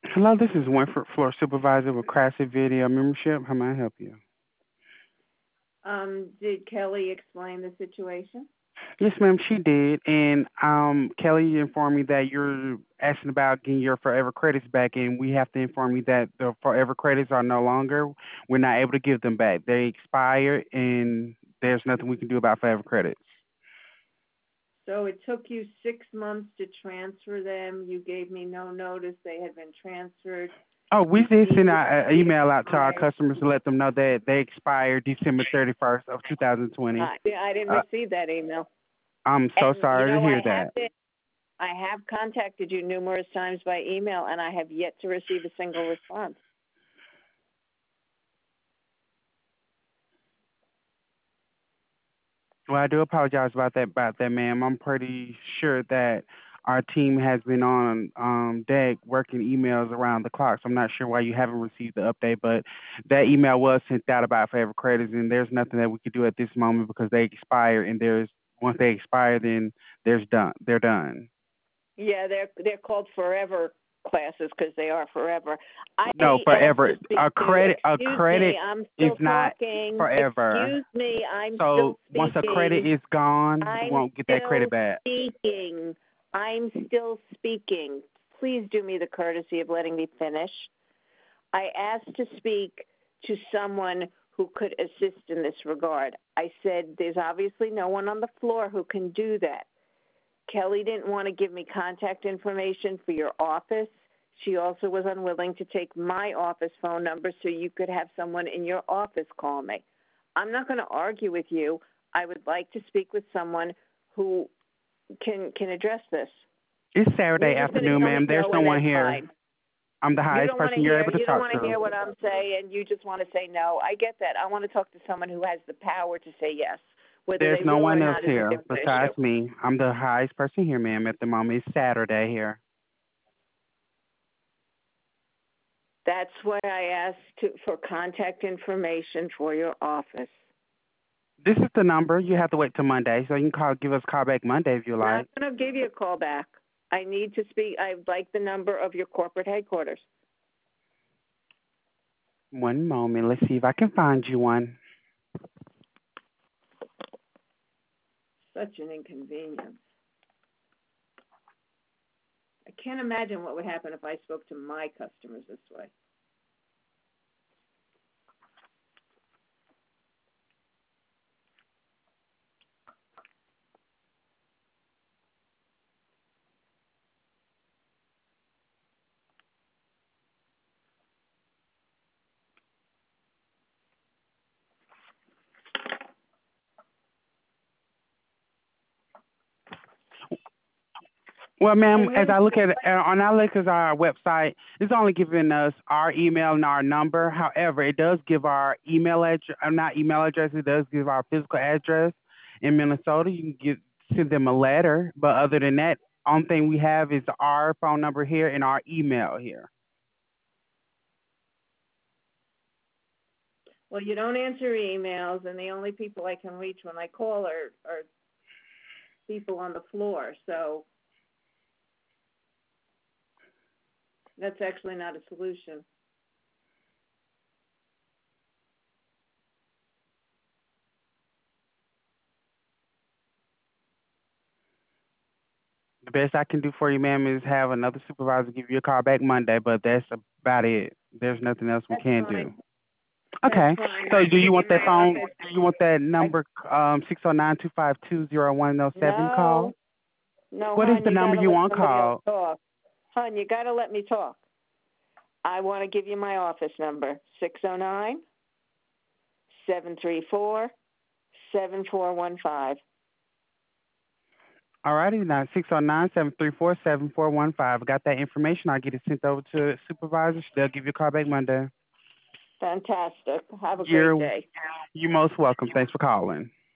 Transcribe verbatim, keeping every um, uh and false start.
Hello, this is Winford, floor supervisor with Classic Video Membership. How may I help you? Um, did Kelly explain the situation? Yes, ma'am, she did. And um, Kelly informed me that you're asking about getting your Forever credits back, and we have to inform you that the Forever credits are no longer. We're not able to give them back. They expired, and there's nothing we can do about Forever credits. So it took you six months to transfer them. You gave me no notice they had been transferred. Oh, we You did see send the an date email out to our expired. customers to let them know that they expired December thirty-first of twenty twenty. I, I didn't Uh, receive that email. I'm so And you sorry to know, hear I have that. been, I have contacted you numerous times by email, and I have yet to receive a single response. Well, I do apologize about that, about that, ma'am. I'm pretty sure that our team has been on um, deck working emails around the clock. So I'm not sure why you haven't received the update, but that email was sent out about Forever Credits, and there's nothing that we could do at this moment because they expire, and there's once they expire, then there's done. They're done. Yeah, they're they're called forever classes because they are forever. I No, asked to forever. speak A to. credit, a Excuse me, credit I'm is still not talking. forever. Excuse me, I'm So still once a credit speaking. is gone, you I'm won't get that credit still back. speaking. I'm still speaking. Please do me the courtesy of letting me finish. I asked to speak to someone who could assist in this regard. I said, there's obviously no one on the floor who can do that. Kelly didn't want to give me contact information for your office. She also was unwilling to take my office phone number so you could have someone in your office call me. I'm not going to argue with you. I would like to speak with someone who can can address this. It's You're Saturday just going to afternoon, tell me ma'am. There's no, no and one that's here. fine. I'm the You highest don't want to person you're hear able to you don't talk want to to. hear what I'm saying. You just want to say no. I get that. I want to talk to someone who has the power to say yes. Whether There's they no will or one else not is a here different issue. besides me. I'm the highest person here, ma'am, at the moment. It's Saturday here. That's why I asked to, for contact information for your office. This is the number. You have to wait till Monday, so you can call, give us a call back Monday if you I'm not like. going to give you a call back. I need to speak. I'd like the number of your corporate headquarters. One moment. Let's see if I can find you one. Such an inconvenience. I can't imagine what would happen if I spoke to my customers this way. Well, ma'am, And as when I look at it, uh, on our look at our website, it's only giving us our email and our number. However, it does give our email address, uh, not email address, it does give our physical address in Minnesota. You can get send them a letter, but other than that, only thing we have is our phone number here and our email here. well, you don't answer emails, and the only people I can reach when I call are, are people on the floor. So that's actually not a solution. The best I can do for you, ma'am, is have another supervisor give you a call back Monday, but that's about it. There's nothing else we That's can do. fine. That's Okay. fine. So I do can you give you want that my phone? office. Do you want that I, number um six oh nine two five two zero one oh seven call? no, no, What is hon, the you got number to you let want somebody else called? talk. Hon, you got to let me talk. I want to give you my office number, six oh nine, seven three four, seven four one five. All righty, now six oh nine seven three four seven four one five. Got that information. I'll get it sent over to the supervisor. They'll give you a call back Monday. Fantastic. Have a great You're day. you're most welcome. Thanks for calling.